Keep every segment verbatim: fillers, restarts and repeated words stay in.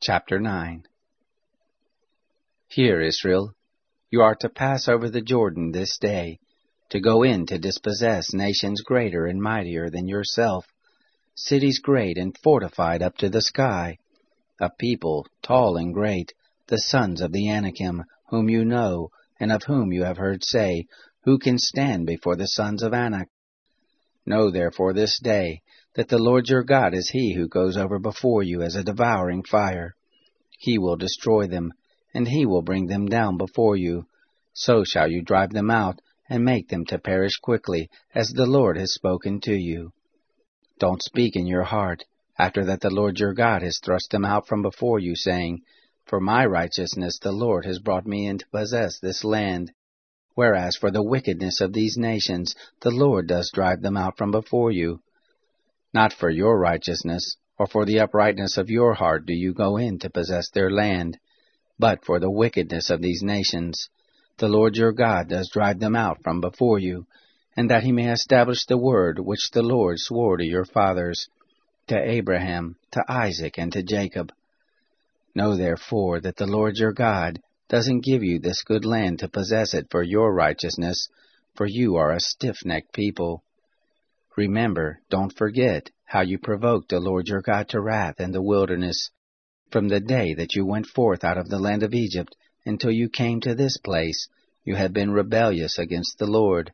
Chapter nine. Hear, Israel, you are to pass over the Jordan this day, to go in to dispossess nations greater and mightier than yourself, cities great and fortified up to the sky, a people tall and great, the sons of the Anakim, whom you know, and of whom you have heard say, Who can stand before the sons of Anak? Know therefore this day, that the Lord your God is he who goes over before you as a devouring fire. He will destroy them, and he will bring them down before you. So shall you drive them out, and make them to perish quickly, as the Lord has spoken to you. Don't speak in your heart, after that the Lord your God has thrust them out from before you, saying, For my righteousness the Lord has brought me in to possess this land. Whereas for the wickedness of these nations the Lord does drive them out from before you. Not for your righteousness, or for the uprightness of your heart do you go in to possess their land, but for the wickedness of these nations. The Lord your God does drive them out from before you, and that he may establish the word which the Lord swore to your fathers, to Abraham, to Isaac, and to Jacob. Know therefore that the Lord your God doesn't give you this good land to possess it for your righteousness, for you are a stiff-necked people. Remember, don't forget, how you provoked the Lord your God to wrath in the wilderness, from the day that you went forth out of the land of Egypt until you came to this place. You have been rebellious against the Lord.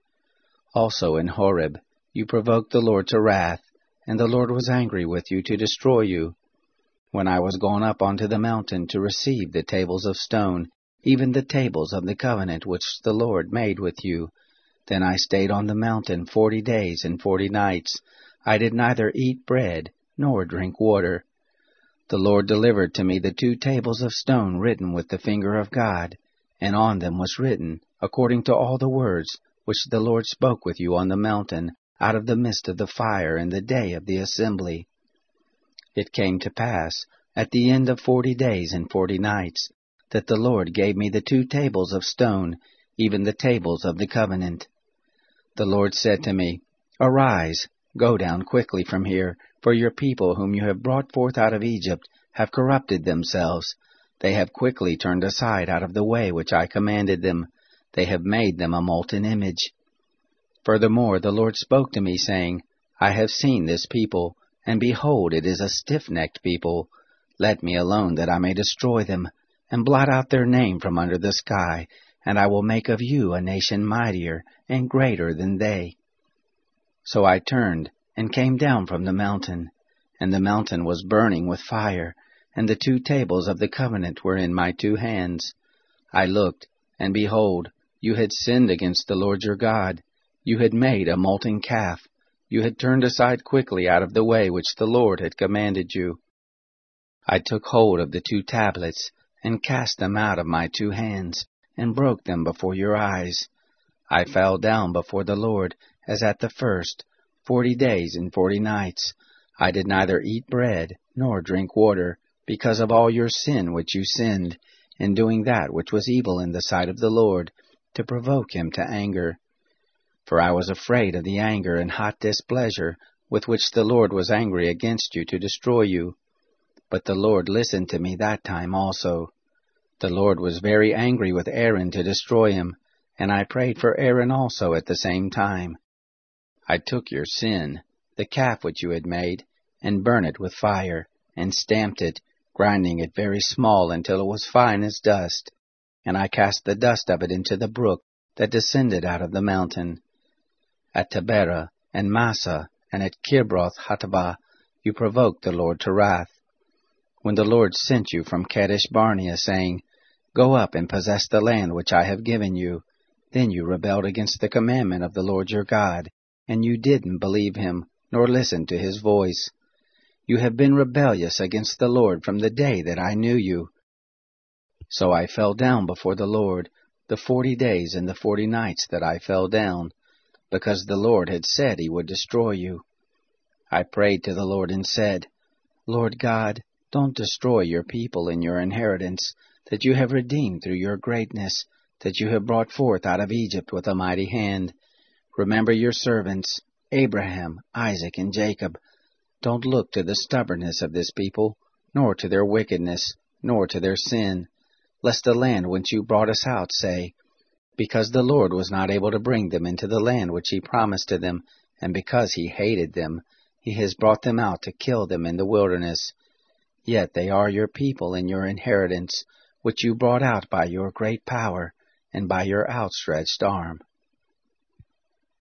Also in Horeb you provoked the Lord to wrath, and the Lord was angry with you to destroy you. When I was gone up onto the mountain to receive the tables of stone, even the tables of the covenant which the Lord made with you, then I stayed on the mountain forty days and forty nights. I did neither eat bread nor drink water. The Lord delivered to me the two tables of stone written with the finger of God, and on them was written, according to all the words which the Lord spoke with you on the mountain, out of the midst of the fire in the day of the assembly. It came to pass, at the end of forty days and forty nights, that the Lord gave me the two tables of stone, even the tables of the covenant. The Lord said to me, Arise, go down quickly from here, for your people whom you have brought forth out of Egypt have corrupted themselves. They have quickly turned aside out of the way which I commanded them. They have made them a molten image. Furthermore, the Lord spoke to me, saying, I have seen this people, and behold, it is a stiff-necked people. Let me alone that I may destroy them, and blot out their name from under the sky, and I will make of you a nation mightier and greater than they. So I turned, and came down from the mountain, and the mountain was burning with fire, and the two tables of the covenant were in my two hands. I looked, and behold, you had sinned against the Lord your God. You had made a molten calf. You had turned aside quickly out of the way which the Lord had commanded you. I took hold of the two tablets, and cast them out of my two hands, and broke them before your eyes. I fell down before the Lord, as at the first, forty days and forty nights. I did neither eat bread, nor drink water, because of all your sin which you sinned, in doing that which was evil in the sight of the Lord, to provoke him to anger. For I was afraid of the anger and hot displeasure with which the Lord was angry against you to destroy you. But the Lord listened to me that time also. The Lord was very angry with Aaron to destroy him, and I prayed for Aaron also at the same time. I took your sin, the calf which you had made, and burned it with fire, and stamped it, grinding it very small until it was fine as dust. And I cast the dust of it into the brook that descended out of the mountain. At Taberah, and Massa, and at Kibroth Hattaavah, you provoked the Lord to wrath. When the Lord sent you from Kadesh Barnea, saying, Go up and possess the land which I have given you, then you rebelled against the commandment of the Lord your God, and you didn't believe him, nor listen to his voice. You have been rebellious against the Lord from the day that I knew you. So I fell down before the Lord, the forty days and the forty nights that I fell down, because the Lord had said he would destroy you. I prayed to the Lord and said, Lord God, don't destroy your people and your inheritance, that you have redeemed through your greatness, that you have brought forth out of Egypt with a mighty hand. Remember your servants, Abraham, Isaac, and Jacob. Don't look to the stubbornness of this people, nor to their wickedness, nor to their sin, lest the land whence you brought us out say, Because the Lord was not able to bring them into the land which he promised to them, and because he hated them, he has brought them out to kill them in the wilderness. Yet they are your people and your inheritance, which you brought out by your great power and by your outstretched arm.